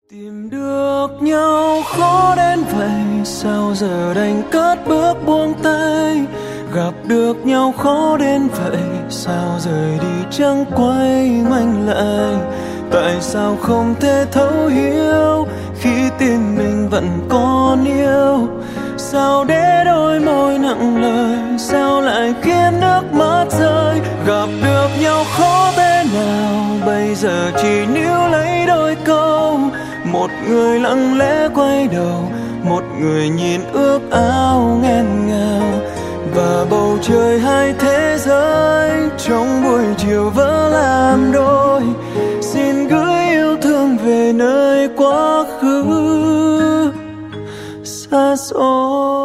Tìm được nhau khó đến vậy, sao giờ đành cất bước buông tay. Gặp được nhau khó đến vậy, sao rời đi chẳng quay ngoảnh lại. Tại sao không thể thấu hiểu khi tim mình vẫn còn yêu? Sao để đôi môi nặng lời, sao lại khiến nước mắt rơi? Gặp được nhau khó thế nào, bây giờ chỉ níu lấy đôi câu. Một người lặng lẽ quay đầu, một người nhìn ước ao nghẹn ngào. Và bầu trời hai thế giới trong buổi chiều vỡ làm đôi. Xin gửi yêu thương về nơi quá khứ xa xôi.